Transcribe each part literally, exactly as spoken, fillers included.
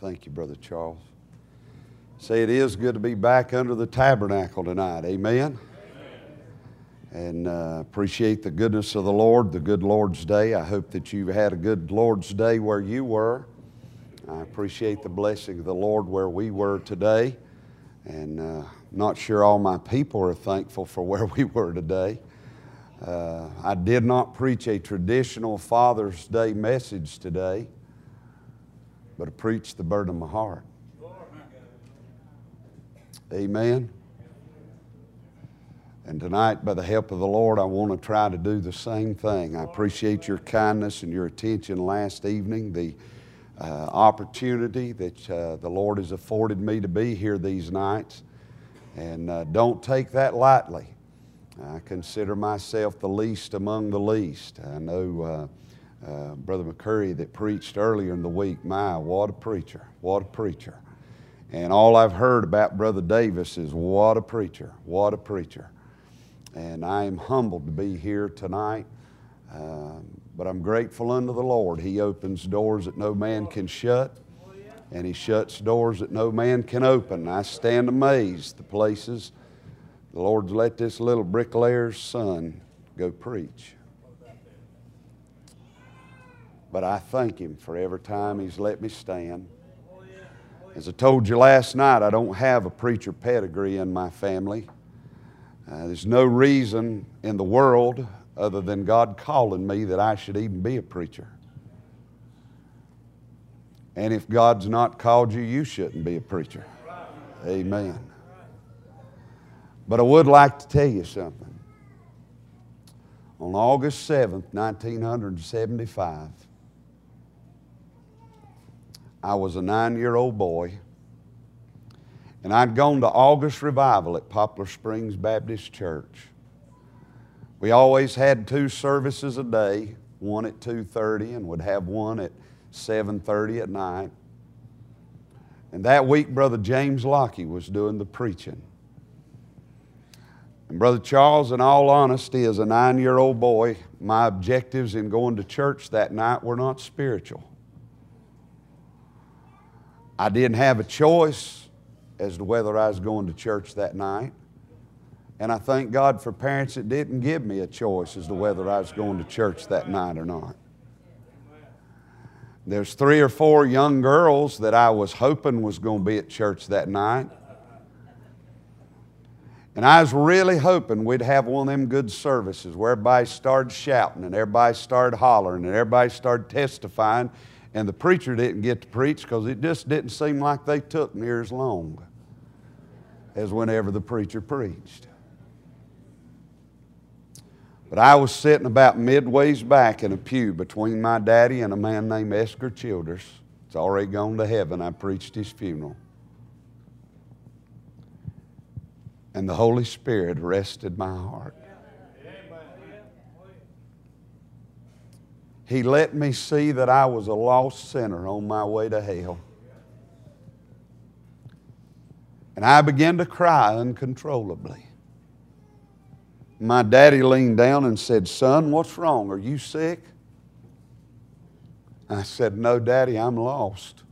Thank you, Brother Charles. Say it is good to be back under the tabernacle tonight. Amen? Amen. And uh, appreciate the goodness of the Lord, the good Lord's Day. I hope that you've had a good Lord's Day where you were. I appreciate the blessing of the Lord where we were today. And uh, not sure all my people are thankful for where we were today. Uh, I did not preach a traditional Father's Day message today, but I preached the burden of my heart. Amen. And tonight, by the help of the Lord, I want to try to do the same thing. I appreciate your kindness and your attention last evening, the uh, opportunity that uh, the Lord has afforded me to be here these nights. And uh, don't take that lightly. I consider myself the least among the least. I know uh, uh, Brother McCurry that preached earlier in the week. My, what a preacher, what a preacher. And all I've heard about Brother Davis is what a preacher, what a preacher. And I am humbled to be here tonight, uh, but I'm grateful unto the Lord. He opens doors that no man can shut, and He shuts doors that no man can open. I stand amazed the places the Lord's let this little bricklayer's son go preach. But I thank Him for every time He's let me stand. As I told you last night, I don't have a preacher pedigree in my family. Uh, there's no reason in the world other than God calling me that I should even be a preacher. And if God's not called you, you shouldn't be a preacher. Amen. But I would like to tell you something. On August seventh, nineteen seventy-five, I was a nine-year-old boy, and I'd gone to August Revival at Poplar Springs Baptist Church. We always had two services a day, one at two thirty and would have one at seven thirty at night. And that week, Brother James Lockie was doing the preaching. And Brother Charles, in all honesty, as a nine-year-old boy, my objectives in going to church that night were not spiritual. I didn't have a choice as to whether I was going to church that night. And I thank God for parents that didn't give me a choice as to whether I was going to church that night or not. There's three or four young girls that I was hoping was going to be at church that night. And I was really hoping we'd have one of them good services where everybody started shouting and everybody started hollering and everybody started testifying, and the preacher didn't get to preach because it just didn't seem like they took near as long as whenever the preacher preached. But I was sitting about midways back in a pew between my daddy and a man named Esker Childers. He's already gone to heaven. I preached his funeral. And the Holy Spirit rested my heart. He let me see that I was a lost sinner on my way to hell. And I began to cry uncontrollably. My daddy leaned down and said, "Son, what's wrong? Are you sick?" I said, "No, Daddy, I'm lost."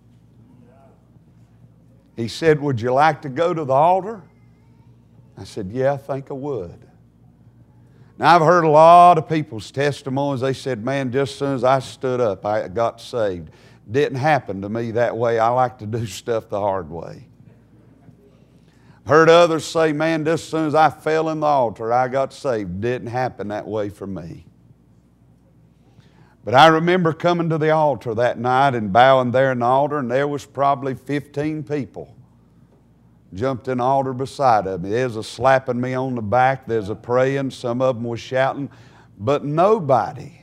He said, "Would you like to go to the altar?" I said, "Yeah, I think I would." Now, I've heard a lot of people's testimonies. They said, "Man, just as soon as I stood up, I got saved." Didn't happen to me that way. I like to do stuff the hard way. Heard others say, "Man, just as soon as I fell in the altar, I got saved." Didn't happen that way for me. But I remember coming to the altar that night and bowing there in the altar, and there was probably fifteen people jumped in the altar beside of me. There's a slapping me on the back. There's a praying. Some of them was shouting. But nobody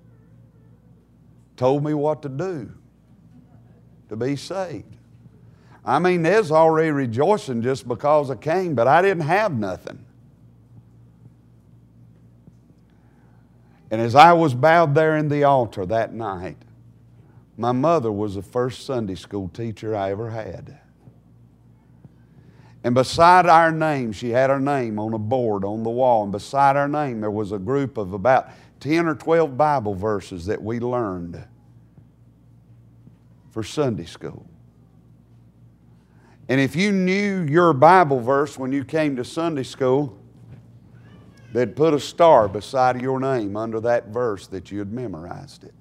told me what to do to be saved. I mean, there's already rejoicing just because I came, but I didn't have nothing. And as I was bowed there in the altar that night, my mother was the first Sunday school teacher I ever had. And beside our name, she had our name on a board on the wall, and beside our name there was a group of about ten or twelve Bible verses that we learned for Sunday school. And if you knew your Bible verse when you came to Sunday school, they'd put a star beside your name under that verse that you had memorized it.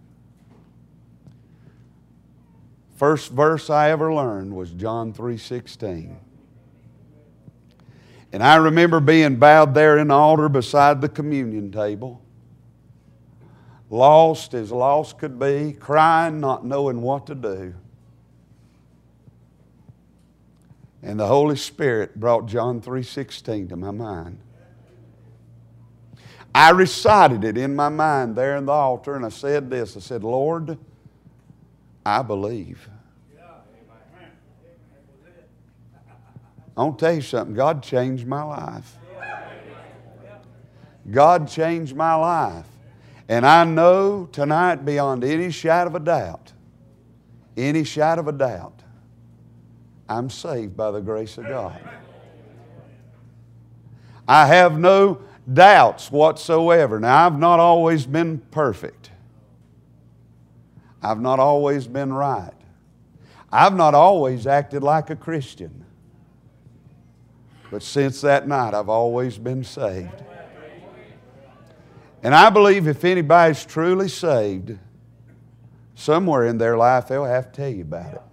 First verse I ever learned was John three sixteen. And I remember being bowed there in the altar beside the communion table, lost as lost could be, crying, not knowing what to do. And the Holy Spirit brought John three sixteen to my mind. I recited it in my mind there in the altar, and I said this, I said, Lord, I believe. I want to tell you something, God changed my life. God changed my life. And I know tonight beyond any shadow of a doubt, any shadow of a doubt, I'm saved by the grace of God. I have no doubts whatsoever. Now, I've not always been perfect. I've not always been right. I've not always acted like a Christian. But since that night, I've always been saved. And I believe if anybody's truly saved, somewhere in their life they'll have to tell you about it.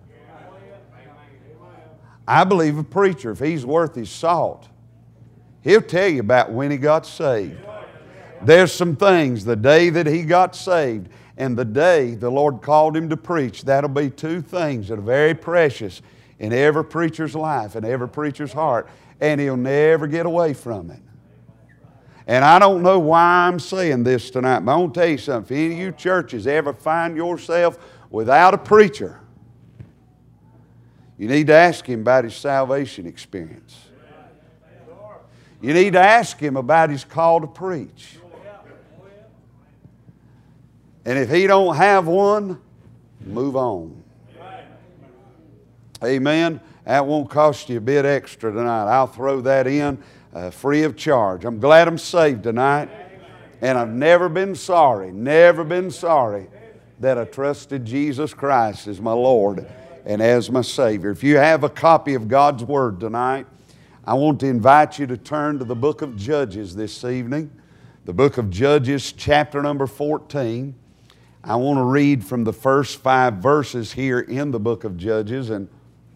I believe a preacher, if he's worth his salt, he'll tell you about when he got saved. There's some things, the day that he got saved and the day the Lord called him to preach, that'll be two things that are very precious in every preacher's life and every preacher's heart, and he'll never get away from it. And I don't know why I'm saying this tonight, but I want to tell you something. If any of you churches ever find yourself without a preacher, you need to ask him about his salvation experience. You need to ask him about his call to preach. And if he don't have one, move on. Amen. That won't cost you a bit extra tonight. I'll throw that in uh, free of charge. I'm glad I'm saved tonight. And I've never been sorry, never been sorry that I trusted Jesus Christ as my Lord and as my Savior. If you have a copy of God's Word tonight, I want to invite you to turn to the book of Judges this evening. The book of Judges, chapter number fourteen. I want to read from the first five verses here in the book of Judges and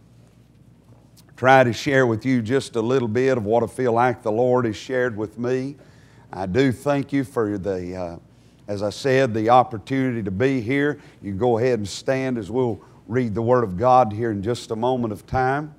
try to share with you just a little bit of what I feel like the Lord has shared with me. I do thank you for the, uh, as I said, the opportunity to be here. You can go ahead and stand as we'll read the Word of God here in just a moment of time.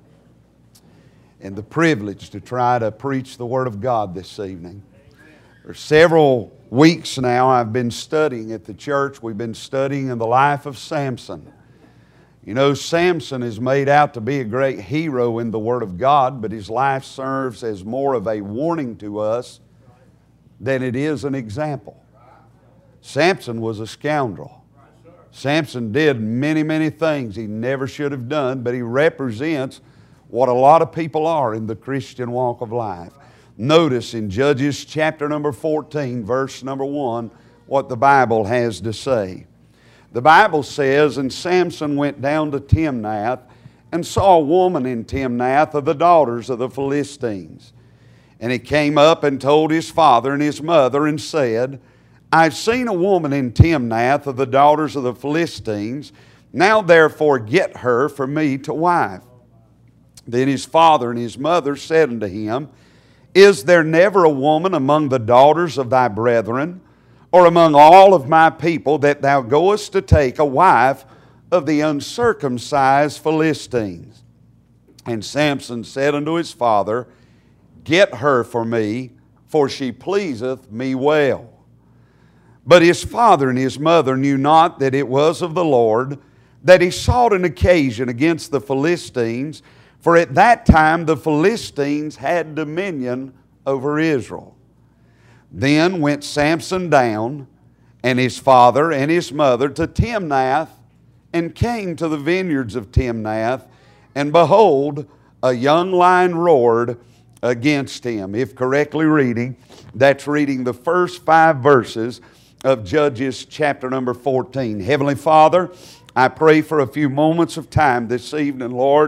And the privilege to try to preach the Word of God this evening. For several weeks now I've been studying at the church. We've been studying in the life of Samson. You know, Samson is made out to be a great hero in the Word of God, but his life serves as more of a warning to us than it is an example. Samson was a scoundrel. Samson did many, many things he never should have done, but he represents what a lot of people are in the Christian walk of life. Notice in Judges chapter number fourteen, verse number one, what the Bible has to say. The Bible says, and Samson went down to Timnath and saw a woman in Timnath of the daughters of the Philistines. And he came up and told his father and his mother and said, I've seen a woman in Timnath of the daughters of the Philistines. Now therefore get her for me to wife. Then his father and his mother said unto him, Is there never a woman among the daughters of thy brethren, or among all of my people, that thou goest to take a wife of the uncircumcised Philistines? And Samson said unto his father, Get her for me, for she pleaseth me well. But his father and his mother knew not that it was of the Lord, that he sought an occasion against the Philistines, for at that time the Philistines had dominion over Israel. Then went Samson down, and his father and his mother, to Timnath, and came to the vineyards of Timnath, and behold, a young lion roared against him. If correctly reading, that's reading the first five verses of Judges chapter number fourteen. Heavenly Father, I pray for a few moments of time this evening, Lord.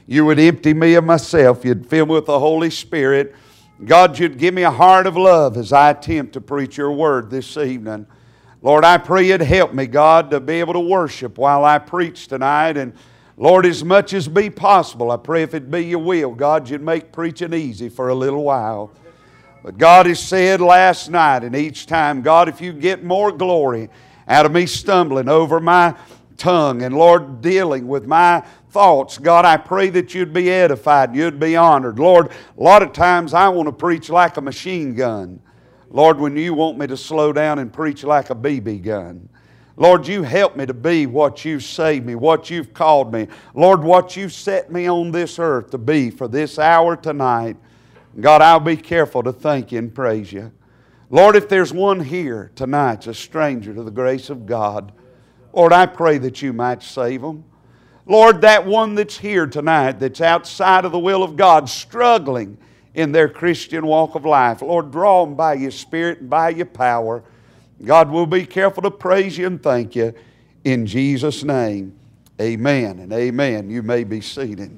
You would empty me of myself. You'd fill me with the Holy Spirit. God, You'd give me a heart of love as I attempt to preach Your Word this evening. Lord, I pray You'd help me, God, to be able to worship while I preach tonight. And Lord, as much as be possible, I pray if it be Your will, God, You'd make preaching easy for a little while. But God has said last night and each time, God, if You get more glory out of me stumbling over my tongue and, Lord, dealing with my thoughts, God, I pray that You'd be edified and You'd be honored. Lord, a lot of times I want to preach like a machine gun. Lord, when You want me to slow down and preach like a B B gun. Lord, You help me to be what You've saved me, what You've called me. Lord, what You've set me on this earth to be for this hour tonight. God, I'll be careful to thank You and praise You. Lord, if there's one here tonight that's a stranger to the grace of God, Lord, I pray that You might save them. Lord, that one that's here tonight that's outside of the will of God, struggling in their Christian walk of life, Lord, draw them by Your Spirit and by Your power. God, we'll be careful to praise You and thank You. In Jesus' name, amen and amen. You may be seated.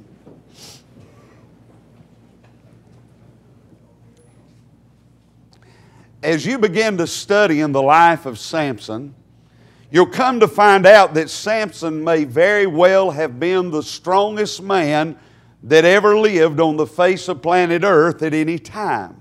As you begin to study in the life of Samson, you'll come to find out that Samson may very well have been the strongest man that ever lived on the face of planet Earth at any time.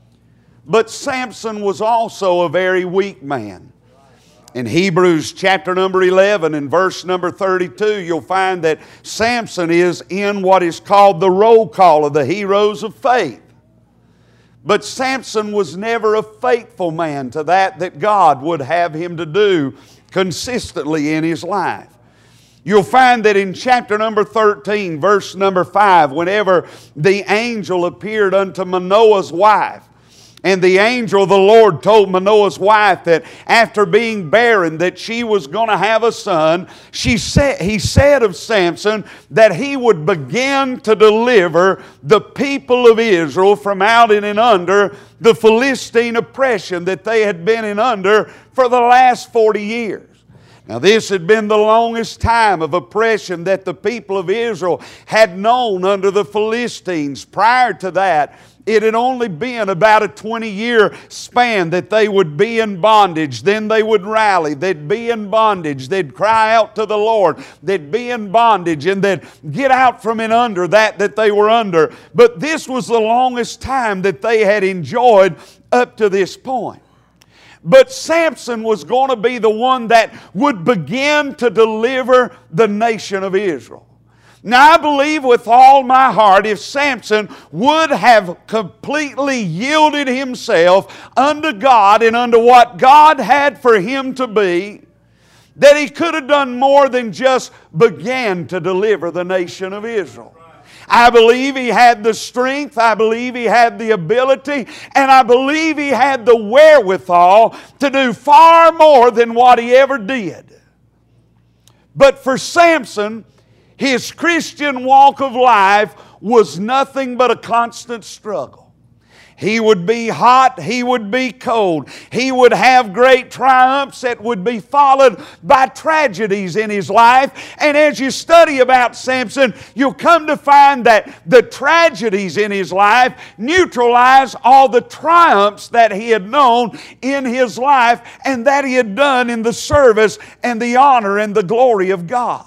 But Samson was also a very weak man. In Hebrews chapter number eleven and verse number thirty-two, you'll find that Samson is in what is called the roll call of the heroes of faith. But Samson was never a faithful man to that that God would have him to do consistently in his life. You'll find that in chapter number thirteen, verse number five, whenever the angel appeared unto Manoah's wife, and the angel of the Lord told Manoah's wife that after being barren that she was going to have a son, she said, he said of Samson that he would begin to deliver the people of Israel from out in and under the Philistine oppression that they had been in under for the last forty years. Now this had been the longest time of oppression that the people of Israel had known under the Philistines. Prior to that, it had only been about a twenty-year span that they would be in bondage. Then they would rally. They'd be in bondage. They'd cry out to the Lord. They'd be in bondage and they'd get out from in under that that they were under. But this was the longest time that they had enjoyed up to this point. But Samson was going to be the one that would begin to deliver the nation of Israel. Now I believe with all my heart if Samson would have completely yielded himself unto God and unto what God had for him to be, that he could have done more than just begin to deliver the nation of Israel. I believe he had the strength, I believe he had the ability, and I believe he had the wherewithal to do far more than what he ever did. But for Samson, his Christian walk of life was nothing but a constant struggle. He would be hot, he would be cold. He would have great triumphs that would be followed by tragedies in his life. And as you study about Samson, you'll come to find that the tragedies in his life neutralize all the triumphs that he had known in his life and that he had done in the service and the honor and the glory of God.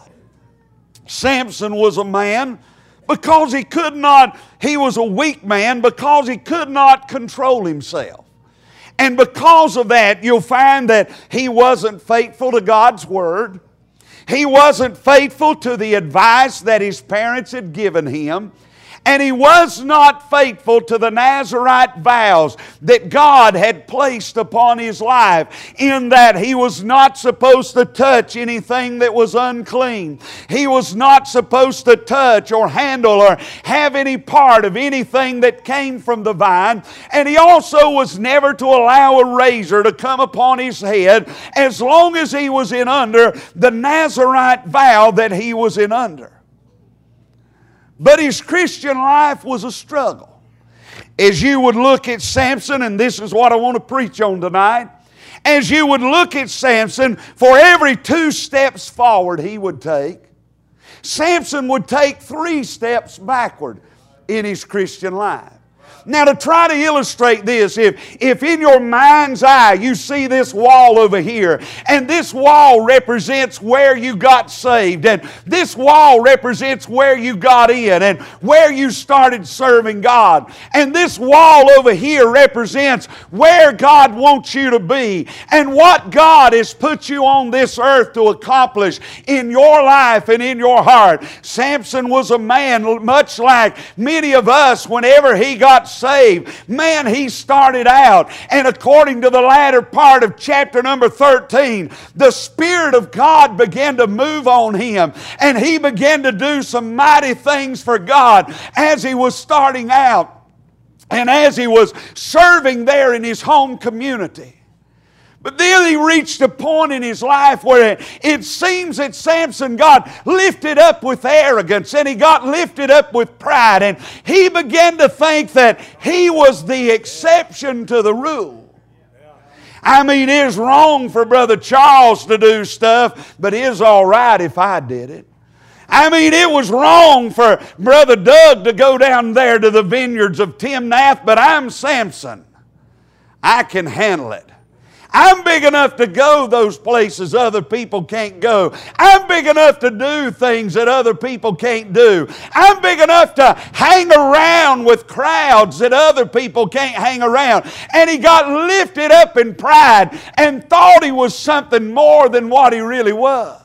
Samson was a man because he could not, he was a weak man because he could not control himself. And because of that, you'll find that he wasn't faithful to God's Word. He wasn't faithful to the advice that his parents had given him. And he was not faithful to the Nazirite vows that God had placed upon his life, in that he was not supposed to touch anything that was unclean. He was not supposed to touch or handle or have any part of anything that came from the vine. And he also was never to allow a razor to come upon his head as long as he was in under the Nazirite vow that he was in under. But his Christian life was a struggle. As you would look at Samson, and this is what I want to preach on tonight, as you would look at Samson, for every two steps forward he would take, Samson would take three steps backward in his Christian life. Now, to try to illustrate this, if, if in your mind's eye you see this wall over here, and this wall represents where you got saved, and this wall represents where you got in, and where you started serving God, and this wall over here represents where God wants you to be, and what God has put you on this earth to accomplish in your life and in your heart. Samson was a man much like many of us whenever he got saved. Man, he started out, and according to the latter part of chapter number thirteen, the Spirit of God began to move on him, and he began to do some mighty things for God as he was starting out and as he was serving there in his home community. But then he reached a point in his life where it, it seems that Samson got lifted up with arrogance, and he got lifted up with pride, and he began to think that he was the exception to the rule. I mean, it's wrong for Brother Charles to do stuff, but it's all right if I did it. I mean, it was wrong for Brother Doug to go down there to the vineyards of Timnath, but I'm Samson. I can handle it. I'm big enough to go those places other people can't go. I'm big enough to do things that other people can't do. I'm big enough to hang around with crowds that other people can't hang around. And he got lifted up in pride and thought he was something more than what he really was.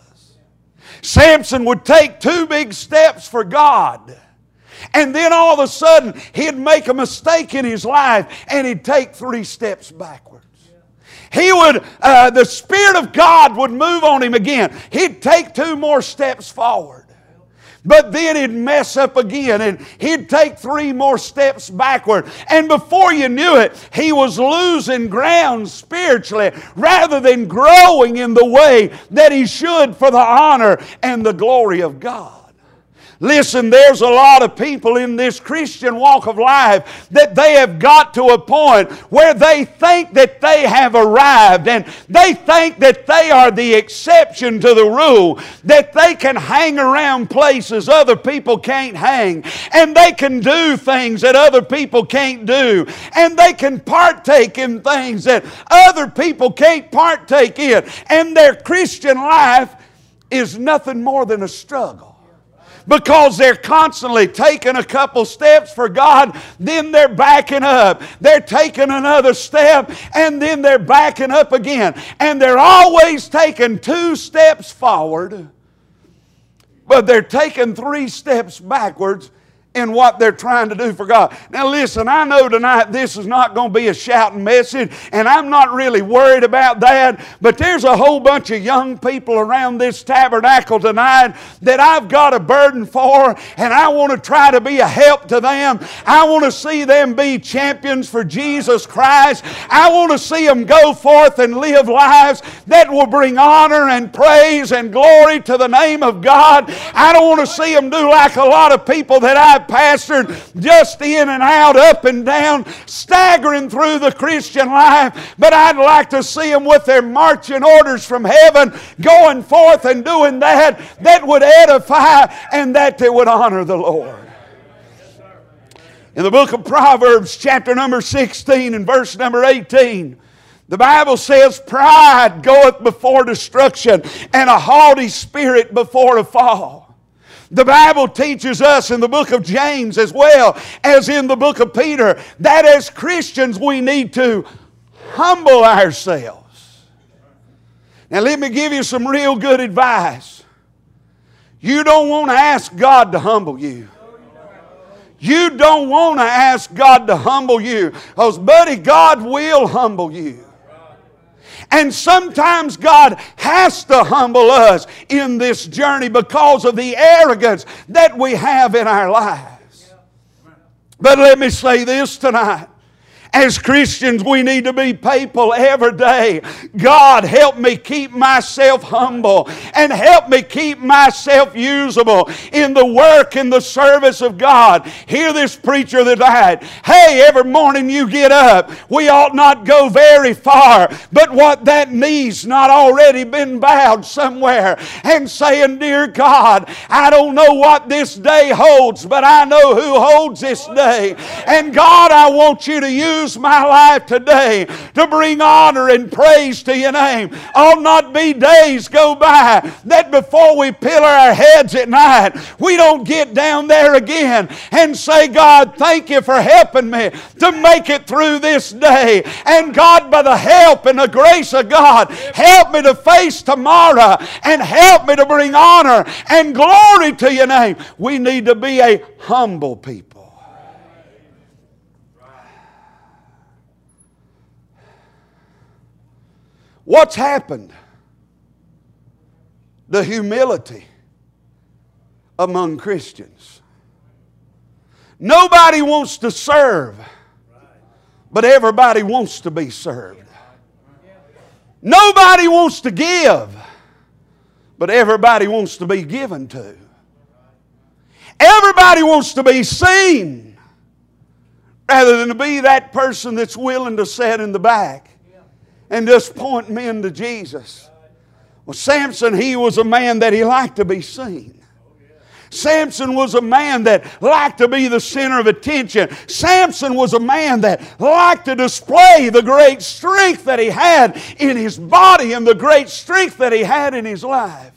Samson would take two big steps for God, and then all of a sudden he'd make a mistake in his life and he'd take three steps backwards. He would, uh, the Spirit of God would move on him again. He'd take two more steps forward. But then he'd mess up again, and he'd take three more steps backward. And before you knew it, he was losing ground spiritually rather than growing in the way that he should for the honor and the glory of God. Listen, there's a lot of people in this Christian walk of life that they have got to a point where they think that they have arrived, and they think that they are the exception to the rule, that they can hang around places other people can't hang, and they can do things that other people can't do, and they can partake in things that other people can't partake in, and their Christian life is nothing more than a struggle. Because they're constantly taking a couple steps for God, then they're backing up. They're taking another step, and then they're backing up again. And they're always taking two steps forward, but they're taking three steps backwards in what they're trying to do for God. Now listen, I know tonight this is not going to be a shouting message, and I'm not really worried about that, but there's a whole bunch of young people around this tabernacle tonight that I've got a burden for, and I want to try to be a help to them. I want to see them be champions for Jesus Christ. I want to see them go forth and live lives that will bring honor and praise and glory to the name of God. I don't want to see them do like a lot of people that I've pastored, just in and out, up and down, staggering through the Christian life. But I'd like to see them with their marching orders from heaven, going forth and doing that that would edify and that that would honor the Lord. In the book of Proverbs, chapter number sixteen and verse number eighteen, the Bible says, "Pride goeth before destruction, and a haughty spirit before a fall." The Bible teaches us in the book of James as well as in the book of Peter that as Christians we need to humble ourselves. Now let me give you some real good advice. You don't want to ask God to humble you. You don't want to ask God to humble you, because buddy, God will humble you. And sometimes God has to humble us in this journey because of the arrogance that we have in our lives. But let me say this tonight. As Christians, we need to be people every day. God, help me keep myself humble and help me keep myself usable in the work and the service of God. Hear this preacher that died. Hey, every morning you get up, we ought not go very far, but what that knee's not already been bowed somewhere and saying, dear God, I don't know what this day holds, but I know who holds this day. And God, I want you to use my life today to bring honor and praise to your name. Ought not be days go by that before we pillow our heads at night, we don't get down there again and say, God, thank you for helping me to make it through this day. And God, by the help and the grace of God, help me to face tomorrow and help me to bring honor and glory to your name. We need to be a humble people. What's happened? The humility among Christians. Nobody wants to serve, but everybody wants to be served. Nobody wants to give, but everybody wants to be given to. Everybody wants to be seen rather than to be that person that's willing to sit in the back and just point men to Jesus. Well, Samson, he was a man that he liked to be seen. Samson was a man that liked to be the center of attention. Samson was a man that liked to display the great strength that he had in his body and the great strength that he had in his life.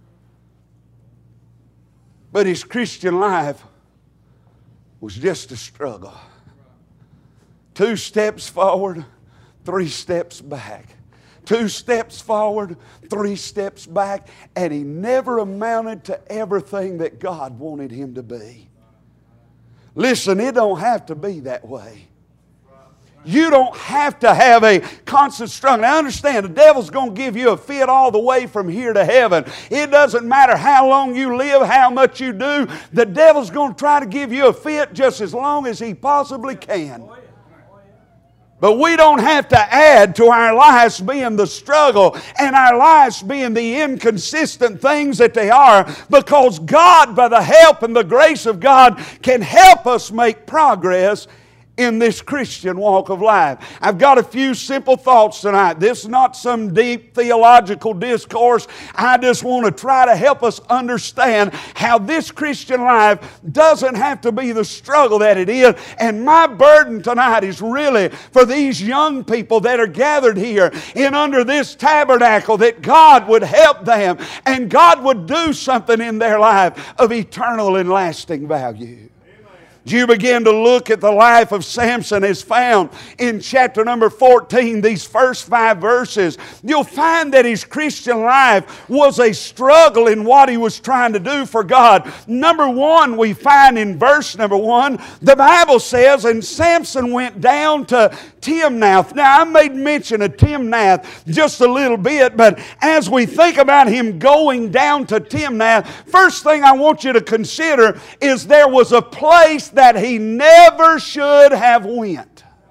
But his Christian life was just a struggle. Two steps forward, three steps back. Two steps forward, three steps back, and he never amounted to everything that God wanted him to be. Listen, it don't have to be that way. You don't have to have a constant struggle. Now understand, the devil's going to give you a fit all the way from here to heaven. It doesn't matter how long you live, how much you do. The devil's going to try to give you a fit just as long as he possibly can. But we don't have to add to our lives being the struggle and our lives being the inconsistent things that they are, because God, by the help and the grace of God, can help us make progress in this Christian walk of life. I've got a few simple thoughts tonight. This is not some deep theological discourse. I just want to try to help us understand how this Christian life doesn't have to be the struggle that it is. And my burden tonight is really for these young people that are gathered here in under this tabernacle, that God would help them and God would do something in their life of eternal and lasting value. You begin to look at the life of Samson as found in chapter number fourteen, these first five verses, you'll find that his Christian life was a struggle in what he was trying to do for God. Number one, we find in verse number one, the Bible says, and Samson went down to Timnath. Now, I made mention of Timnath just a little bit, but as we think about him going down to Timnath, first thing I want you to consider is there was a place that he never should have went.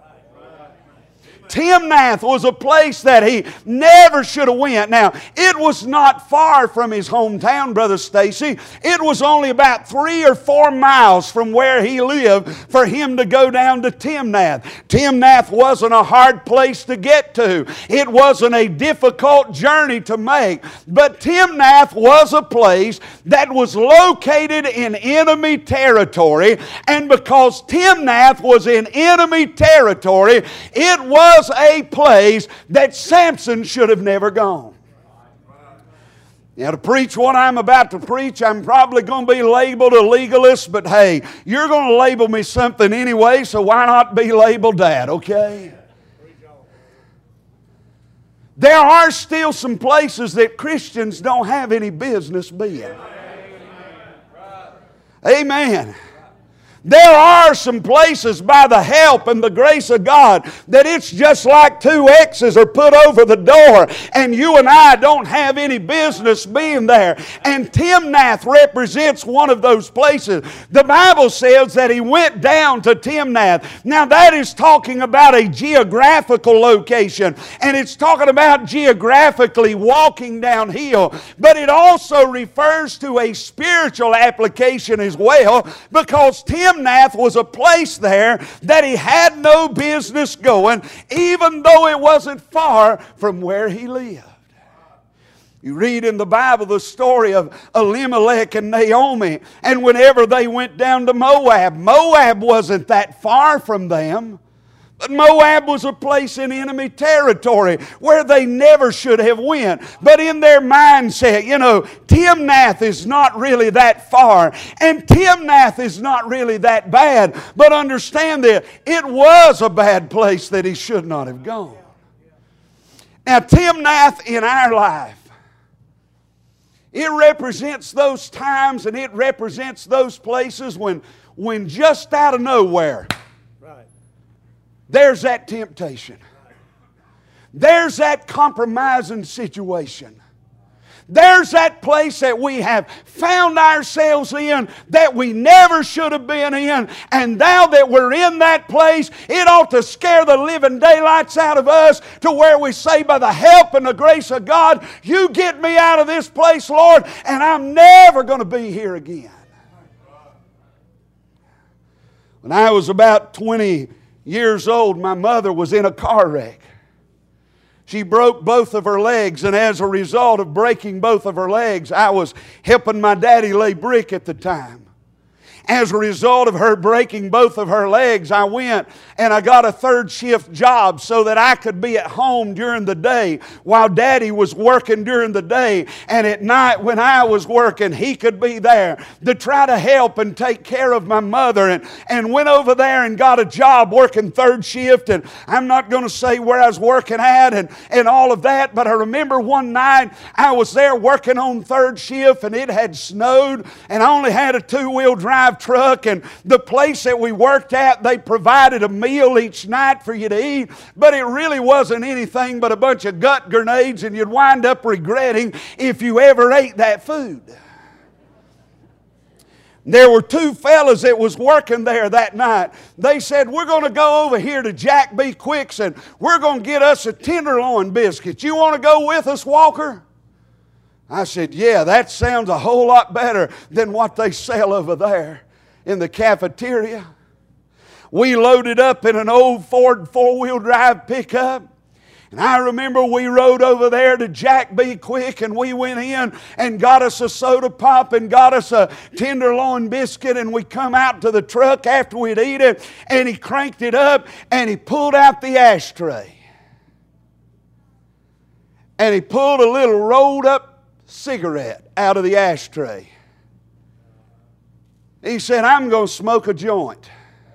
Timnath was a place that he never should have went. Now, it was not far from his hometown, Brother Stacy. It was only about three or four miles from where he lived for him to go down to Timnath. Timnath wasn't a hard place to get to. It wasn't a difficult journey to make. But Timnath was a place that was located in enemy territory. And because Timnath was in enemy territory, it was a place that Samson should have never gone. Now, to preach what I'm about to preach, I'm probably going to be labeled a legalist, but hey, you're going to label me something anyway, so why not be labeled that, okay? There are still some places that Christians don't have any business being. Amen. There are some places by the help and the grace of God that it's just like two X's are put over the door, and you and I don't have any business being there. And Timnath represents one of those places. The Bible says that he went down to Timnath. Now that is talking about a geographical location, and it's talking about geographically walking downhill, but it also refers to a spiritual application as well, because Timnath Timnath was a place there that he had no business going, even though it wasn't far from where he lived. You read in the Bible the story of Elimelech and Naomi, and whenever they went down to Moab, Moab wasn't that far from them. But Moab was a place in enemy territory where they never should have went. But in their mindset, you know, Timnath is not really that far, and Timnath is not really that bad. But understand that it was a bad place that he should not have gone. Now, Timnath in our life, it represents those times and it represents those places when, when just out of nowhere, there's that temptation. There's that compromising situation. There's that place that we have found ourselves in that we never should have been in. And now that we're in that place, it ought to scare the living daylights out of us to where we say, by the help and the grace of God, you get me out of this place, Lord, and I'm never going to be here again. When I was about twenty years old, my mother was in a car wreck. She broke both of her legs, and as a result of breaking both of her legs, I was helping my daddy lay brick at the time. As a result of her breaking both of her legs, I went and I got a third shift job so that I could be at home during the day while Daddy was working during the day. And at night when I was working, he could be there to try to help and take care of my mother. And, and went over there and got a job working third shift. And I'm not going to say where I was working at and, and all of that, but I remember one night I was there working on third shift, and it had snowed, and I only had a two-wheel drive truck, and the place that we worked at, they provided a meal each night for you to eat, but it really wasn't anything but a bunch of gut grenades, and you'd wind up regretting if you ever ate that food. There were two fellas that was working there that night. They said, we're going to go over here to Jack B. Quick's and we're going to get us a tenderloin biscuit. You want to go with us, Walker? I said, yeah, that sounds a whole lot better than what they sell over there in the cafeteria. We loaded up in an old Ford four-wheel drive pickup. And I remember we rode over there to Jack B. Quick, and we went in and got us a soda pop and got us a tenderloin biscuit, and we come out to the truck after we'd eat it, and he cranked it up and he pulled out the ashtray. And he pulled a little rolled up cigarette out of the ashtray. He said, I'm going to smoke a joint.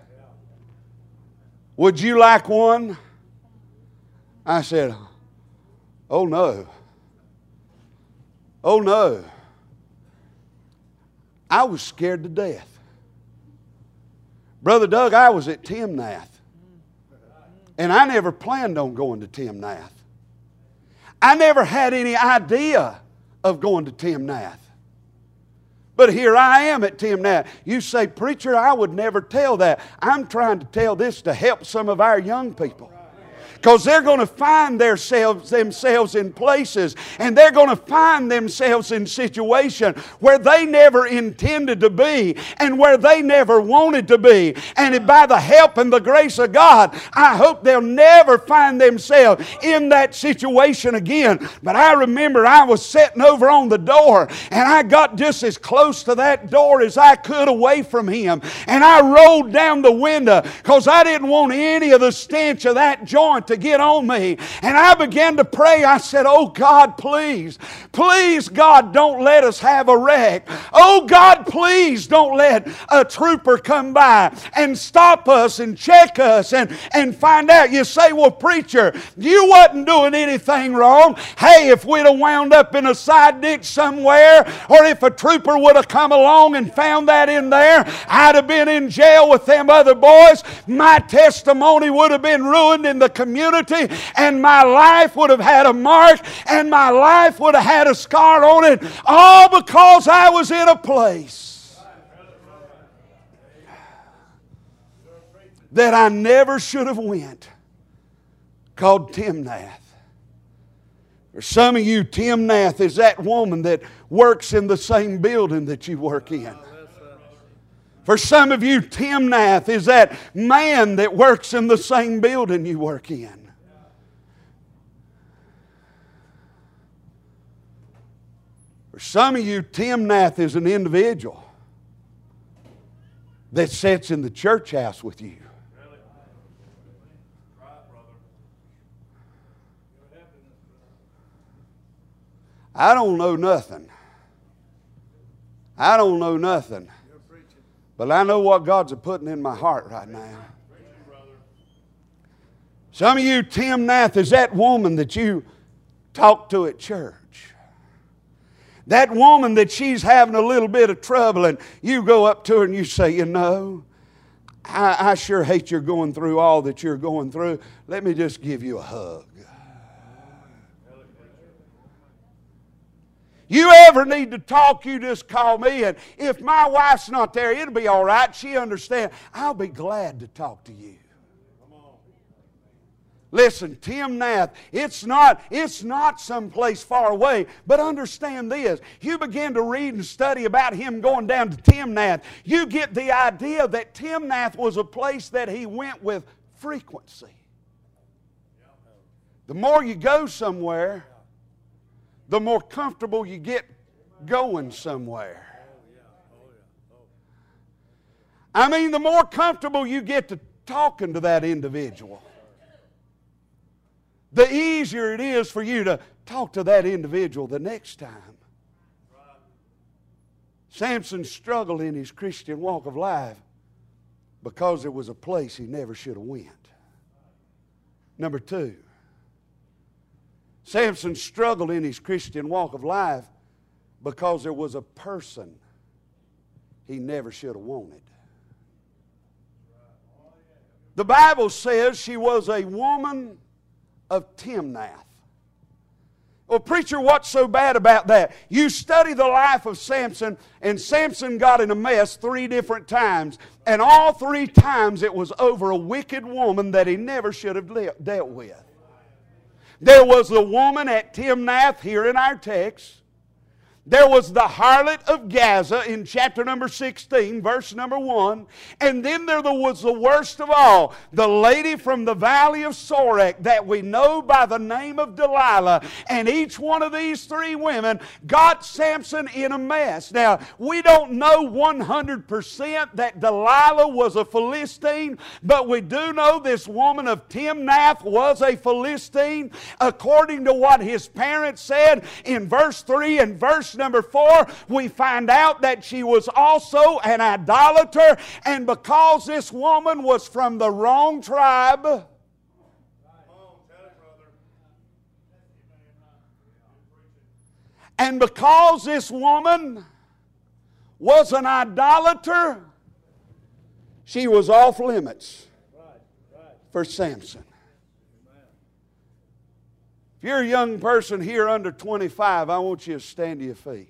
Would you like one? I said, oh no. Oh no. I was scared to death. Brother Doug, I was at Timnath. And I never planned on going to Timnath. I never had any idea of going to Timnath. But here I am at Timnath. You say, preacher, I would never tell that. I'm trying to tell this to help some of our young people. Because they're going to find themselves, themselves in places, and they're going to find themselves in situations where they never intended to be and where they never wanted to be. And by the help and the grace of God, I hope they'll never find themselves in that situation again. But I remember I was sitting over on the door, and I got just as close to that door as I could away from him. And I rolled down the window because I didn't want any of the stench of that joint to get on me. And I began to pray. I said, oh God, please, please God, don't let us have a wreck. Oh God, please don't let a trooper come by and stop us and check us and, and find out. You say, well, preacher, you wasn't doing anything wrong. Hey, if we'd have wound up in a side ditch somewhere, or if a trooper would have come along and found that in there, I'd have been in jail with them other boys. My testimony would have been ruined in the community, and my life would have had a mark, and my life would have had a scar on it, all because I was in a place that I never should have went, called Timnath. For some of you, Timnath is that woman that works in the same building that you work in. For some of you, Timnath is that man that works in the same building you work in. For some of you, Timnath is an individual that sits in the church house with you. I don't know nothing. I don't know nothing. But I know what God's putting in my heart right now. Some of you, Timnath is that woman that you talk to at church. That woman that she's having a little bit of trouble, and you go up to her and you say, you know, I, I sure hate you're going through all that you're going through. Let me just give you a hug. You ever need to talk, you just call me. And if my wife's not there, it'll be all right. She understands. I'll be glad to talk to you. Listen, Timnath, it's not, it's not someplace far away, but understand this. You begin to read and study about him going down to Timnath, you get the idea that Timnath was a place that he went with frequency. The more you go somewhere, the more comfortable you get going somewhere. I mean, the more comfortable you get to talking to that individual, the easier it is for you to talk to that individual the next time. Samson struggled in his Christian walk of life because there was a place he never should have went. Number two, Samson struggled in his Christian walk of life because there was a person he never should have wanted. The Bible says she was a woman of Timnath. Well, preacher, what's so bad about that? You study the life of Samson, and Samson got in a mess three different times, and all three times it was over a wicked woman that he never should have dealt with. There was the woman at Timnath here in our text. There was the harlot of Gaza in chapter number sixteen, verse number one. And then there was the worst of all, the lady from the valley of Sorek that we know by the name of Delilah. And each one of these three women got Samson in a mess. Now, we don't know one hundred percent that Delilah was a Philistine, but we do know this woman of Timnath was a Philistine. According to what his parents said in verse three and verse number four, we find out that she was also an idolater, and because this woman was from the wrong tribe, and because this woman was an idolater, she was off limits for Samson. If you're a young person here under twenty-five, I want you to stand to your feet.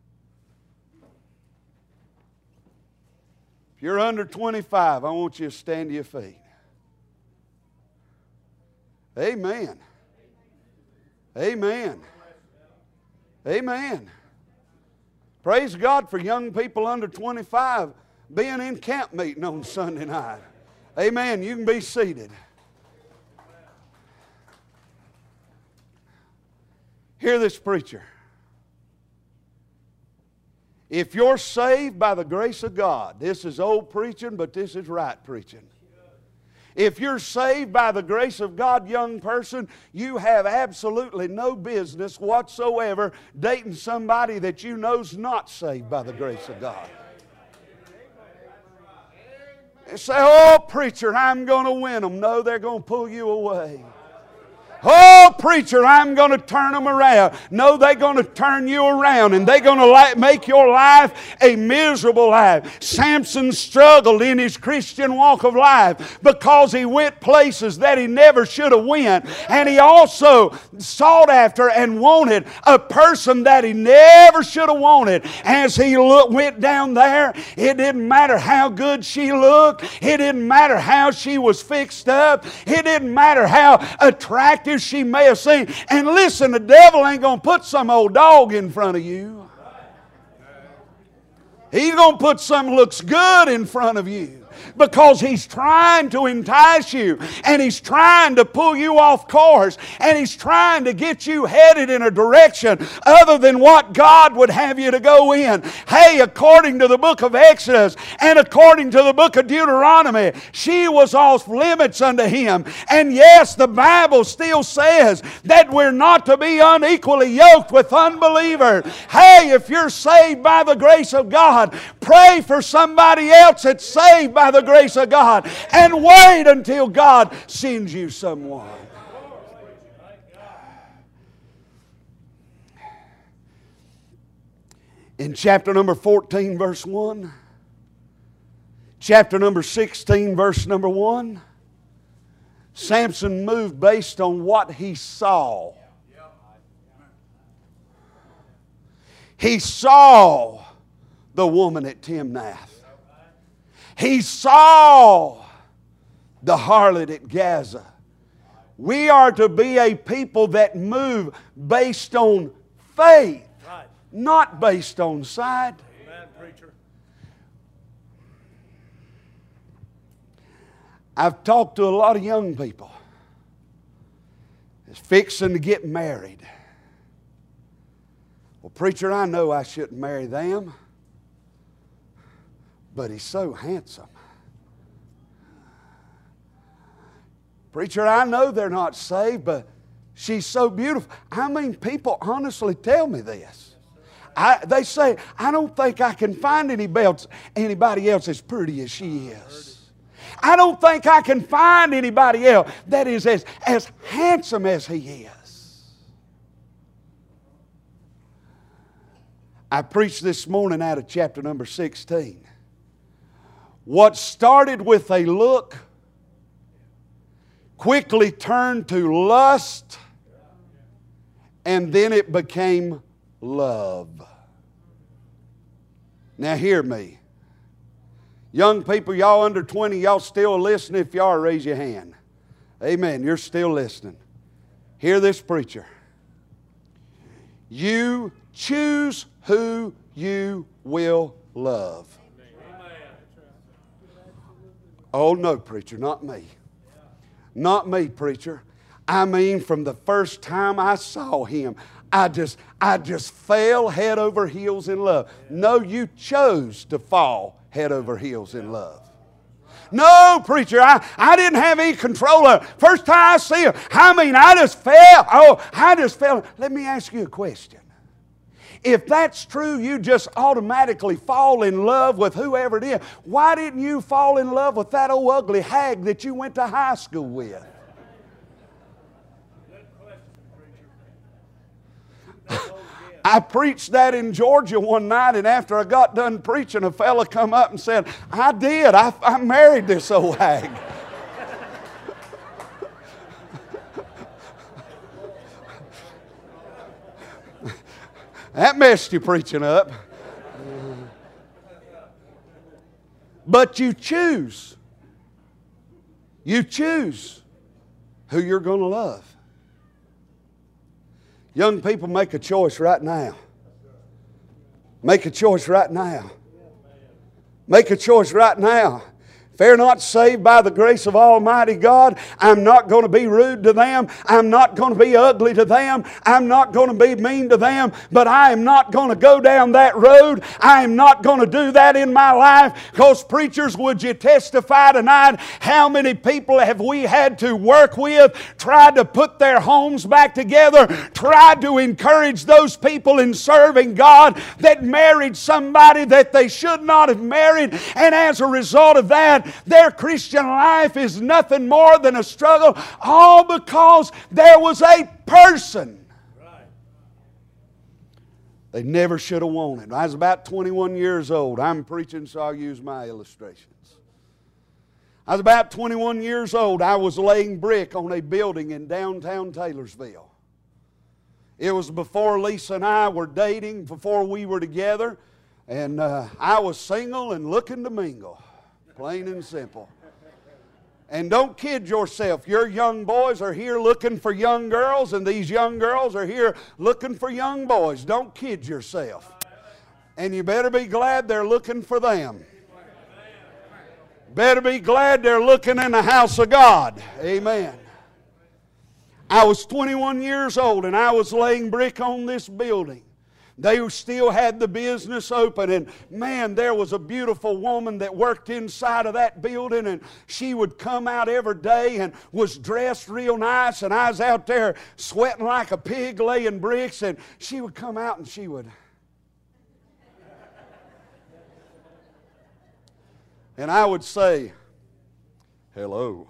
If you're under twenty-five, I want you to stand to your feet. Amen. Amen. Amen. Praise God for young people under twenty-five being in camp meeting on Sunday night. Amen. You can be seated. Hear this preacher. If you're saved by the grace of God, this is old preaching, but this is right preaching. If you're saved by the grace of God, young person, you have absolutely no business whatsoever dating somebody that you know's not saved by the grace of God. Say, oh, preacher, I'm going to win them. No, they're going to pull you away. Oh, preacher, I'm going to turn them around. No, they're going to turn you around, and they're going to make your life a miserable life. Samson struggled in his Christian walk of life because he went places that he never should have went. And he also sought after and wanted a person that he never should have wanted. As he look, went down there, it didn't matter how good she looked. It didn't matter how she was fixed up. It didn't matter how attractive she may have seen. And listen, the devil ain't going to put some old dog in front of you. He's going to put something that looks good in front of you. Because he's trying to entice you, and he's trying to pull you off course, and he's trying to get you headed in a direction other than what God would have you to go in. Hey, according to the book of Exodus and according to the book of Deuteronomy, she was off limits unto him. And yes, the Bible still says that we're not to be unequally yoked with unbelievers. Hey, if you're saved by the grace of God, pray for somebody else that's saved by the grace of God, and wait until God sends you someone. In chapter number fourteen, verse one, chapter number sixteen, verse number one, Samson moved based on what he saw. He saw the woman at Timnath. He saw the harlot at Gaza. We are to be a people that move based on faith, right, not based on sight. Amen, preacher. I've talked to a lot of young people that's fixing to get married. Well, preacher, I know I shouldn't marry them, but he's so handsome. Preacher, I know they're not saved, but she's so beautiful. I mean, people honestly tell me this. I, they say, I don't think I can find anybody else, anybody else as pretty as she is. I don't think I can find anybody else that is as, as handsome as he is. I preached this morning out of chapter number sixteen. What started with a look quickly turned to lust, and then it became love. Now hear me. Young people, y'all under twenty, y'all still listening? If y'all, raise your hand. Amen. You're still listening. Hear this preacher. You choose who you will love. Oh no, preacher, not me. Not me, preacher. I mean, from the first time I saw him, I just, I just fell head over heels in love. No, you chose to fall head over heels in love. No, preacher, I, I didn't have any control of it. First time I see him, I mean, I just fell. Oh, I just fell. Let me ask you a question. If that's true, you just automatically fall in love with whoever it is. Why didn't you fall in love with that old ugly hag that you went to high school with? I preached that in Georgia one night, and after I got done preaching, a fella come up and said, I did. I, I married this old hag. That messed your preaching up. But you choose. You choose who you're going to love. Young people, make a choice right now. Make a choice right now. Make a choice right now. If they're not saved by the grace of Almighty God, I'm not going to be rude to them. I'm not going to be ugly to them. I'm not going to be mean to them. But I am not going to go down that road. I am not going to do that in my life. Because preachers, would you testify tonight how many people have we had to work with, tried to put their homes back together, tried to encourage those people in serving God that married somebody that they should not have married. And as a result of that, Their Christian life is nothing more than a struggle, all because there was a person they never should have wanted. I was about twenty-one years old. I'm preaching, so I'll use my illustrations. I was about twenty-one years old. I was laying brick on a building in downtown Taylorsville. It was before Lisa and I were dating, before we were together, and uh, I was single and looking to mingle, plain and simple. And don't kid yourself. Your young boys are here looking for young girls, and these young girls are here looking for young boys. Don't kid yourself. And you better be glad they're looking for them. Better be glad they're looking in the house of God. Amen. I was twenty-one years old, and I was laying brick on this building. They still had the business open, and man, there was a beautiful woman that worked inside of that building, and she would come out every day and was dressed real nice, and I was out there sweating like a pig laying bricks, and she would come out and she would... And I would say, hello.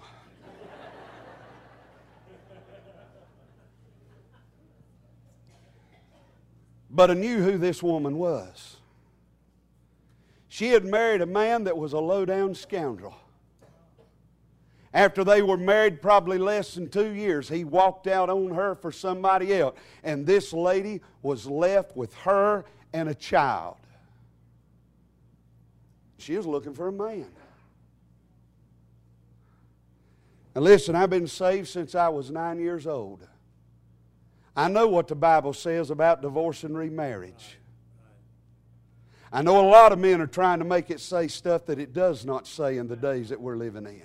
But I knew who this woman was. She had married a man that was a low-down scoundrel. After they were married probably less than two years, he walked out on her for somebody else. And this lady was left with her and a child. She was looking for a man. Now listen, I've been saved since I was nine years old. I know what the Bible says about divorce and remarriage. I know a lot of men are trying to make it say stuff that it does not say in the days that we're living in.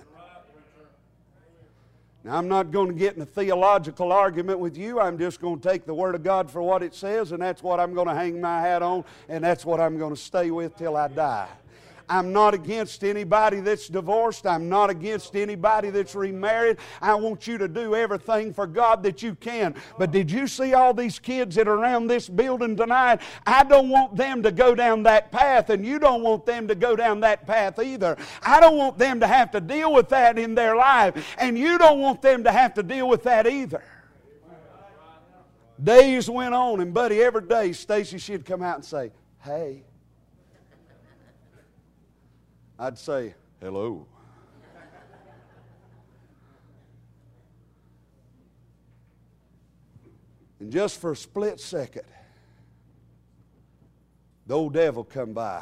Now, I'm not going to get in a theological argument with you. I'm just going to take the Word of God for what it says, and that's what I'm going to hang my hat on, and that's what I'm going to stay with till I die. I'm not against anybody that's divorced. I'm not against anybody that's remarried. I want you to do everything for God that you can. But did you see all these kids that are around this building tonight? I don't want them to go down that path, and you don't want them to go down that path either. I don't want them to have to deal with that in their life, and you don't want them to have to deal with that either. Days went on, and buddy, every day Stacy, she'd come out and say, hey. I'd say, hello. And just for a split second, the old devil come by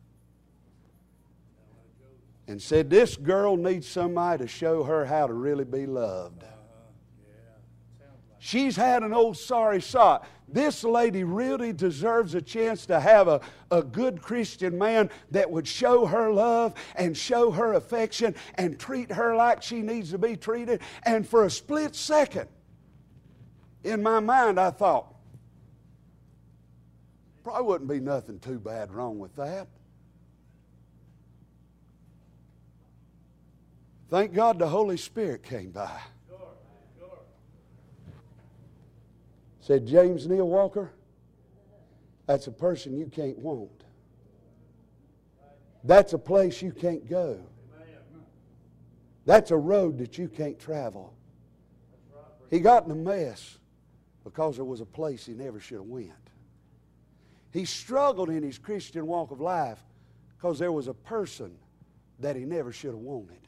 and said, this girl needs somebody to show her how to really be loved. She's had an old sorry sock. This lady really deserves a chance to have a, a good Christian man that would show her love and show her affection and treat her like she needs to be treated. And for a split second, in my mind, I thought, probably wouldn't be nothing too bad wrong with that. Thank God the Holy Spirit came by. Said, James Neal Walker, that's a person you can't want. That's a place you can't go. That's a road that you can't travel. He got in a mess because there was a place he never should have went. He struggled in his Christian walk of life because there was a person that he never should have wanted.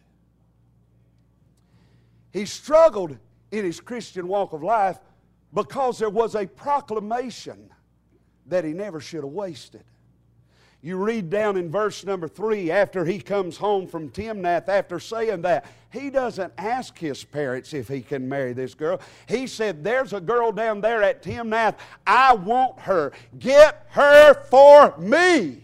He struggled in his Christian walk of life because there was a proclamation that he never should have wasted. You read down in verse number three, after he comes home from Timnath, after saying that, he doesn't ask his parents if he can marry this girl. He said, there's a girl down there at Timnath. I want her. Get her for me.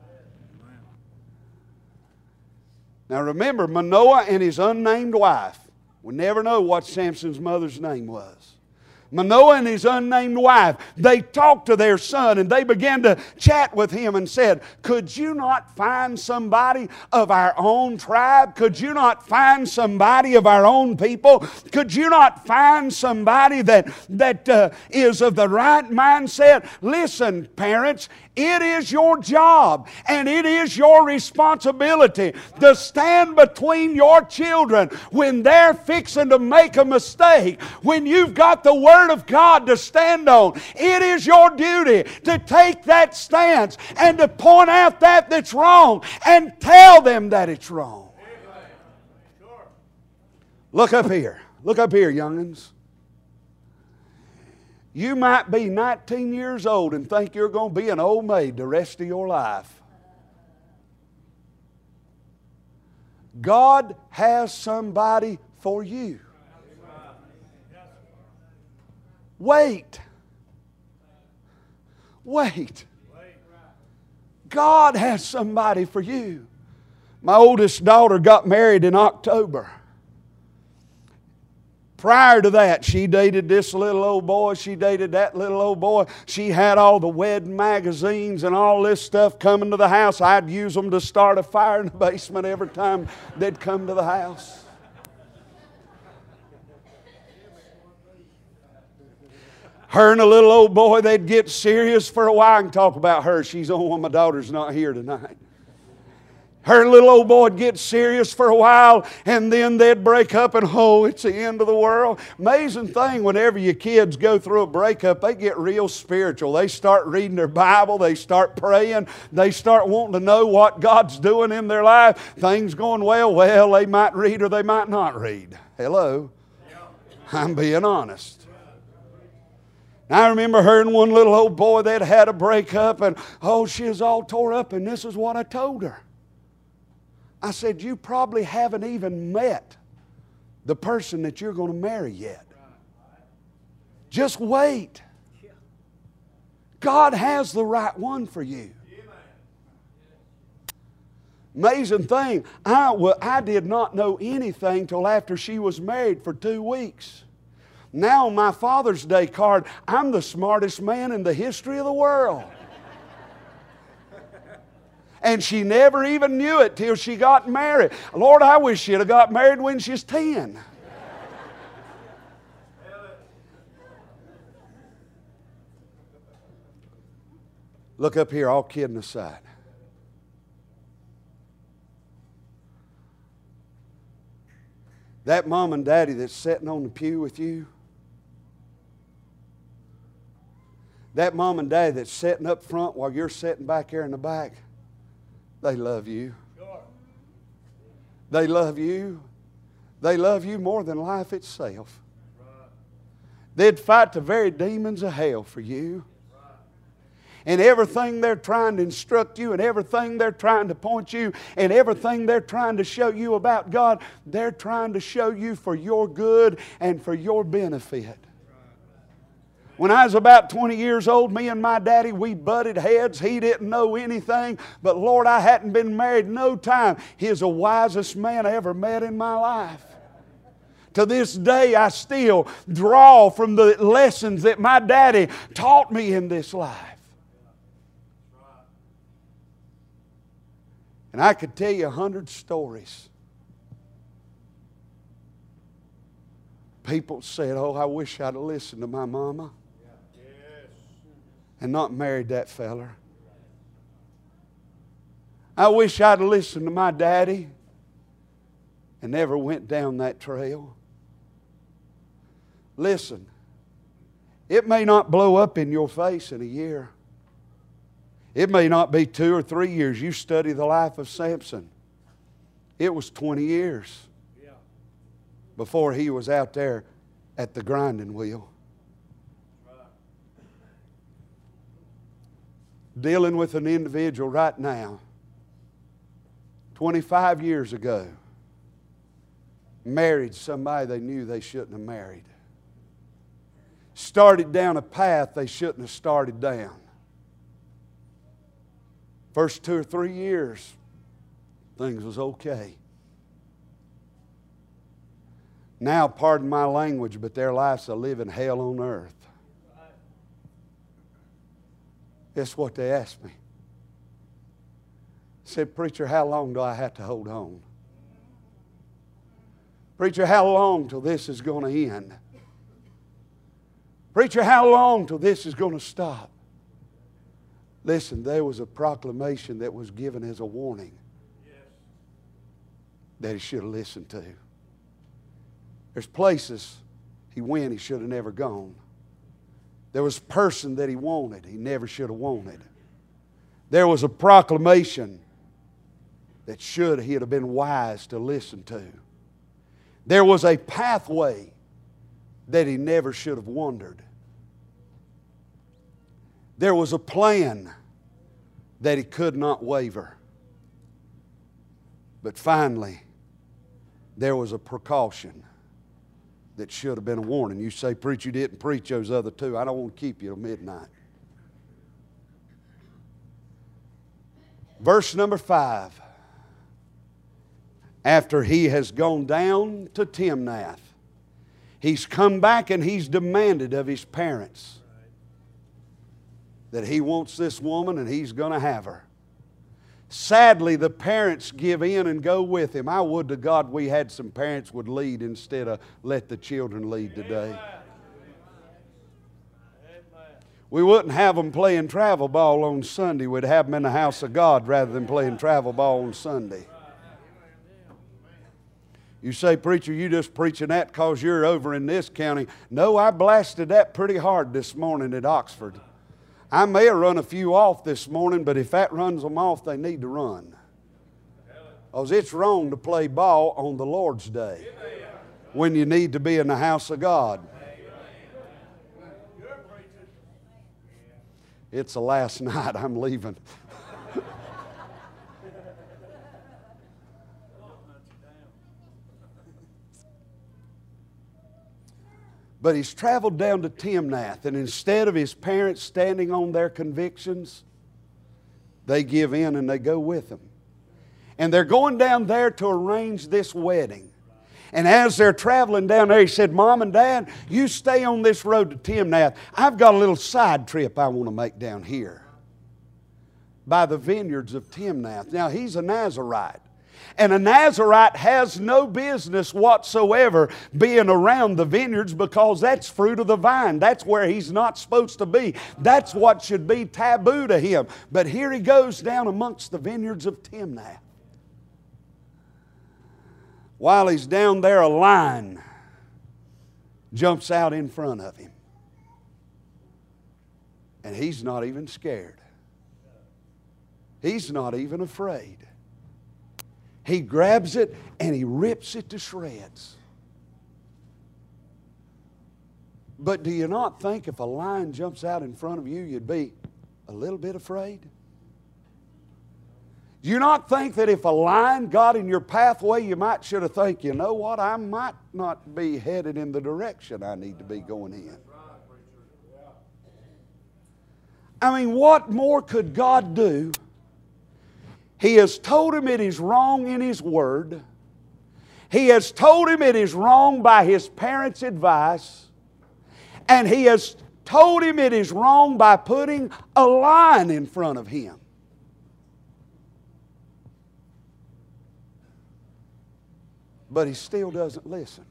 Now remember, Manoah and his unnamed wife. We never know what Samson's mother's name was. Manoah and his unnamed wife, they talked to their son and they began to chat with him and said, could you not find somebody of our own tribe? Could you not find somebody of our own people? Could you not find somebody that, that uh, is of the right mindset? Listen, parents, It is your job and it is your responsibility to stand between your children when they're fixing to make a mistake. When you've got the Word of God to stand on, it is your duty to take that stance and to point out that that's wrong and tell them that it's wrong. Look up here. Look up here, young'uns. You might be nineteen years old and think you're going to be an old maid the rest of your life. God has somebody for you. Wait. Wait. God has somebody for you. My oldest daughter got married in October. Prior to that, she dated this little old boy, she dated that little old boy. She had all the wedding magazines and all this stuff coming to the house. I'd use them to start a fire in the basement every time they'd come to the house. Her and the little old boy, they'd get serious for a while. I can talk about her. She's on when my daughter's not here tonight. Her little old boy would get serious for a while, and then they'd break up, and oh, it's the end of the world. Amazing thing, whenever your kids go through a breakup, they get real spiritual. They start reading their Bible, they start praying, they start wanting to know what God's doing in their life. Things going well, well, they might read or they might not read. Hello? I'm being honest. I remember her and one little old boy, they'd had a breakup, and oh, she was all tore up, and this is what I told her. I said, you probably haven't even met the person that you're going to marry yet. Just wait. God has the right one for you. Amazing thing, I, well, I did not know anything till after she was married for two weeks. Now on my Father's Day card, I'm the smartest man in the history of the world. And she never even knew it till she got married. Lord, I wish she'd have got married when she was ten. Look up here, all kidding aside. That mom and daddy that's sitting on the pew with you, that mom and daddy that's sitting up front while you're sitting back here in the back, they love you. They love you. They love you more than life itself. They'd fight the very demons of hell for you. And everything they're trying to instruct you, and everything they're trying to point you, and everything they're trying to show you about God, they're trying to show you for your good and for your benefit. When I was about twenty years old, me and my daddy, we butted heads. He didn't know anything, but Lord, I hadn't been married no time. He's the wisest man I ever met in my life. To this day, I still draw from the lessons that my daddy taught me in this life. And I could tell you a hundred stories. People said, oh, I wish I'd have listened to my mama and not married that feller. I wish I'd have listened to my daddy and never went down that trail. Listen, it may not blow up in your face in a year. It may not be two or three years. You study the life of Samson. It was twenty years before he was out there at the grinding wheel. Dealing with an individual right now, twenty-five years ago, married somebody they knew they shouldn't have married. Started down a path they shouldn't have started down. First two or three years, things was okay. Now, pardon my language, but their life's a living hell on earth. That's what they asked me. Said, preacher, how long do I have to hold on? Preacher, how long till this is going to end? Preacher, how long till this is going to stop? Listen, there was a proclamation that was given as a warning that he should have listened to. There's places he went he should have never gone. There was a person that he wanted he never should have wanted. There was a proclamation that should he'd have been wise to listen to. There was a pathway that he never should have wandered. There was a plan that he could not waver. But finally, there was a precaution that should have been a warning. You say, preacher, you didn't preach those other two. I don't want to keep you till midnight. Verse number five. After he has gone down to Timnath, he's come back and he's demanded of his parents that he wants this woman and he's going to have her. Sadly, the parents give in and go with him. I would to God we had some parents would lead instead of let the children lead today. We wouldn't have them playing travel ball on Sunday. We'd have them in the house of God rather than playing travel ball on Sunday. You say, preacher, you just preaching that because you're over in this county. No, I blasted that pretty hard this morning at Oxford. I may have run a few off this morning, but if that runs them off, they need to run. Because it's wrong to play ball on the Lord's Day when you need to be in the house of God. It's the last night I'm leaving. But he's traveled down to Timnath, and instead of his parents standing on their convictions, they give in and they go with him. And they're going down there to arrange this wedding. And as they're traveling down there, he said, Mom and Dad, you stay on this road to Timnath. I've got a little side trip I want to make down here by the vineyards of Timnath. Now, he's a Nazarite. And a Nazarite has no business whatsoever being around the vineyards because that's fruit of the vine. That's where he's not supposed to be. That's what should be taboo to him. But here he goes down amongst the vineyards of Timnath. While he's down there, a lion jumps out in front of him. And he's not even scared. He's not even afraid. He grabs it and he rips it to shreds. But do you not think if a lion jumps out in front of you, you'd be a little bit afraid? Do you not think that if a lion got in your pathway, you might should have think, you know what, I might not be headed in the direction I need to be going in? I mean, what more could God do? He has told him it is wrong in His Word. He has told him it is wrong by his parents' advice. And He has told him it is wrong by putting a lion in front of him. But he still doesn't listen.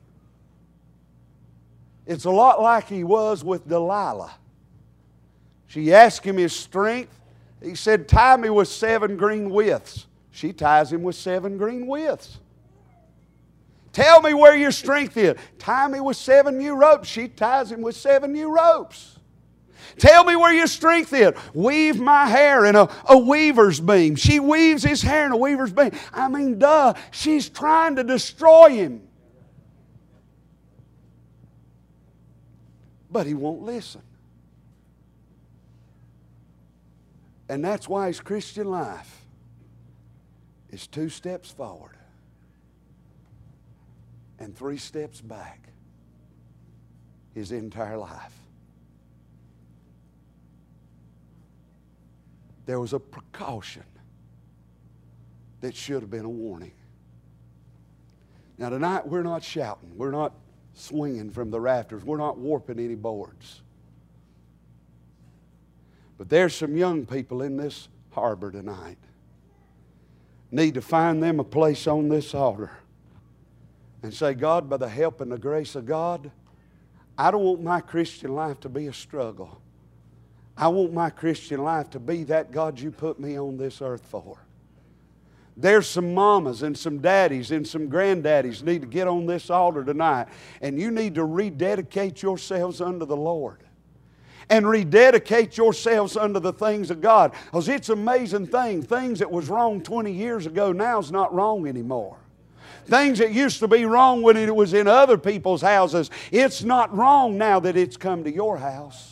It's a lot like he was with Delilah. She asked him his strength. He said, tie me with seven green withes. She ties him with seven green withes. Tell me where your strength is. Tie me with seven new ropes. She ties him with seven new ropes. Tell me where your strength is. Weave my hair in a, a weaver's beam. She weaves his hair in a weaver's beam. I mean, duh, she's trying to destroy him. But he won't listen. And that's why his Christian life is two steps forward and three steps back his entire life. There was a precaution that should have been a warning. Now tonight we're not shouting. We're not swinging from the rafters. We're not warping any boards. But there's some young people in this harbor tonight. Need to find them a place on this altar and say, God, by the help and the grace of God, I don't want my Christian life to be a struggle. I want my Christian life to be that God you put me on this earth for. There's some mamas and some daddies and some granddaddies need to get on this altar tonight, and you need to rededicate yourselves unto the Lord. And rededicate yourselves unto the things of God. Because it's an amazing thing. Things that was wrong twenty years ago now is not wrong anymore. Things that used to be wrong when it was in other people's houses, it's not wrong now that it's come to your house.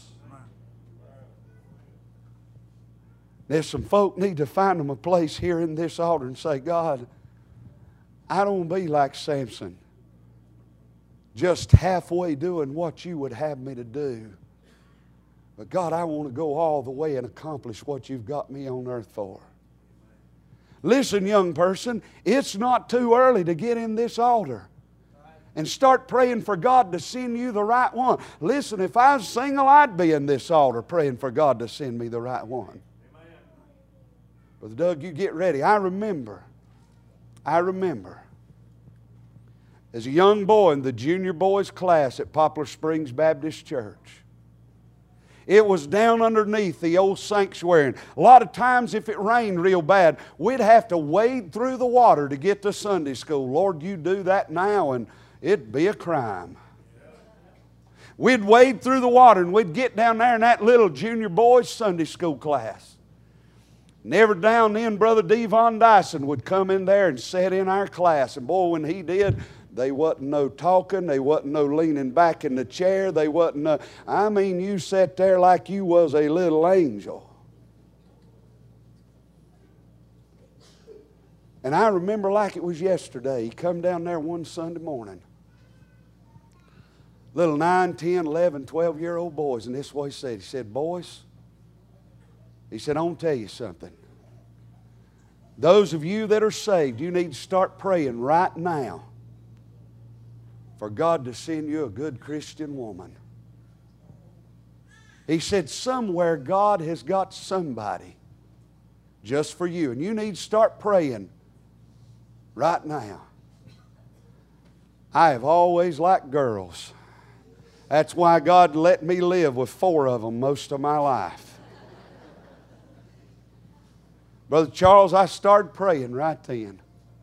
There's some folk need to find them a place here in this altar and say, God, I don't want to be like Samson, just halfway doing what you would have me to do. But God, I want to go all the way and accomplish what you've got me on earth for. Listen, young person, it's not too early to get in this altar and start praying for God to send you the right one. Listen, if I was single, I'd be in this altar praying for God to send me the right one. Brother Doug, you get ready. I remember, I remember, as a young boy in the junior boys class at Poplar Springs Baptist Church, it was down underneath the old sanctuary. And a lot of times if it rained real bad, we'd have to wade through the water to get to Sunday school. Lord, you do that now and it'd be a crime. We'd wade through the water and we'd get down there in that little junior boys Sunday school class. And every now and then Brother Devon Dyson would come in there and sit in our class. And boy, when he did, they wasn't no talking. They wasn't no leaning back in the chair. They wasn't no, I mean, you sat there like you was a little angel. And I remember like it was yesterday. He come down there one Sunday morning. Little nine, ten, eleven, twelve-year-old boys. And this is what he said. He said, boys, he said, I want to tell you something. Those of you that are saved, you need to start praying right now for God to send you a good Christian woman. He said, somewhere God has got somebody just for you. And you need to start praying right now. I have always liked girls. That's why God let me live with four of them most of my life. Brother Charles, I started praying right then.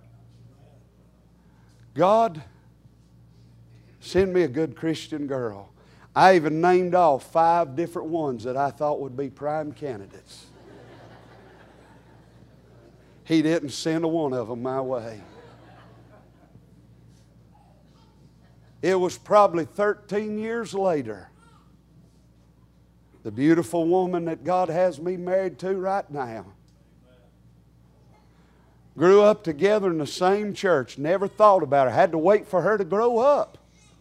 God, send me a good Christian girl. I even named off five different ones that I thought would be prime candidates. He didn't send a one of them my way. It was probably thirteen years later. The beautiful woman that God has me married to right now. Grew up together in the same church. Never thought about her. Had to wait for her to grow up.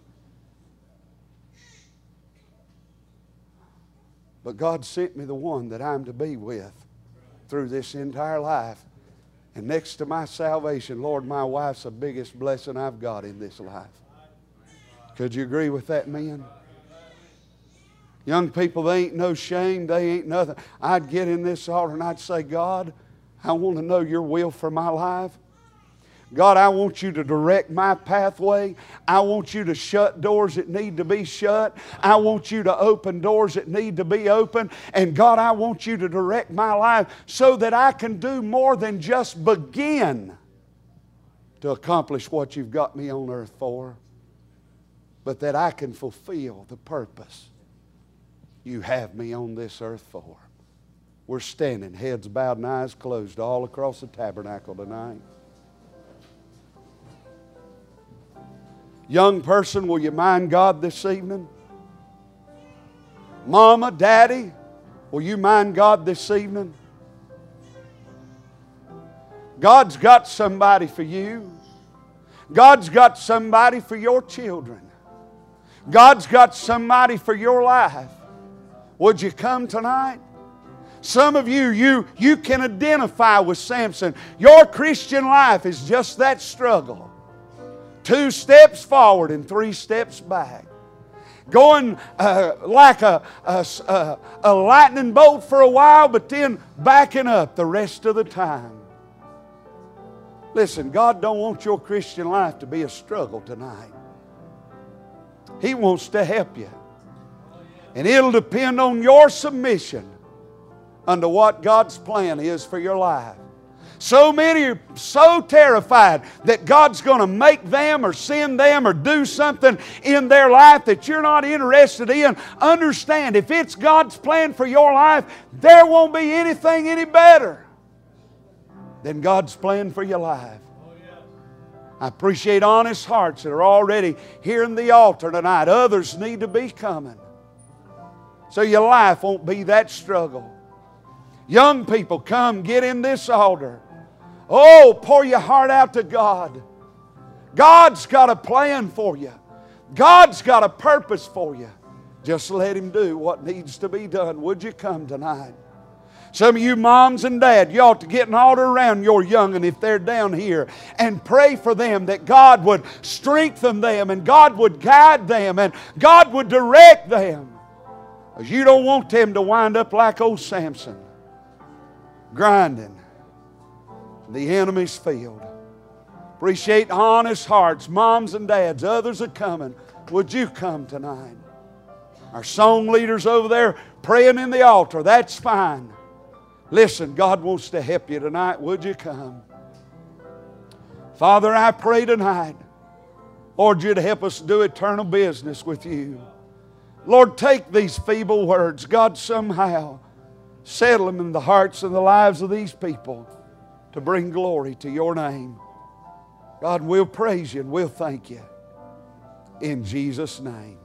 But God sent me the one that I'm to be with through this entire life. And next to my salvation, Lord, my wife's the biggest blessing I've got in this life. Could you agree with that, men? Young people, they ain't no shame. They ain't nothing. I'd get in this altar and I'd say, God, I want to know your will for my life. God, I want you to direct my pathway. I want you to shut doors that need to be shut. I want you to open doors that need to be open. And God, I want you to direct my life so that I can do more than just begin to accomplish what you've got me on earth for, but that I can fulfill the purpose you have me on this earth for. We're standing, heads bowed and eyes closed all across the tabernacle tonight. Young person, will you mind God this evening? Mama, Daddy, will you mind God this evening? God's got somebody for you. God's got somebody for your children. God's got somebody for your life. Would you come tonight? Some of you, you, you can identify with Samson. Your Christian life is just that struggle. Two steps forward and three steps back. Going uh, like a, a, a lightning bolt for a while, but then backing up the rest of the time. Listen, God don't want your Christian life to be a struggle tonight. He wants to help you. And it'll depend on your submission unto what God's plan is for your life. So many are so terrified that God's going to make them or send them or do something in their life that you're not interested in. Understand, if it's God's plan for your life, there won't be anything any better than God's plan for your life. I appreciate honest hearts that are already here in the altar tonight. Others need to be coming, so your life won't be that struggle. Young people, come get in this altar. Oh, pour your heart out to God. God's got a plan for you. God's got a purpose for you. Just let Him do what needs to be done. Would you come tonight? Some of you moms and dads, you ought to get an altar around your young, and if they're down here, and pray for them that God would strengthen them and God would guide them and God would direct them. Because you don't want them to wind up like old Samson, grinding the enemy's field. Appreciate honest hearts, moms and dads. Others are coming. Would you come tonight? Our song leaders over there praying in the altar. That's fine. Listen, God wants to help you tonight. Would you come? Father, I pray tonight, Lord, you'd help us do eternal business with you. Lord, take these feeble words. God, somehow settle them in the hearts and the lives of these people to bring glory to your name. God, we'll praise you and we'll thank you. In Jesus' name.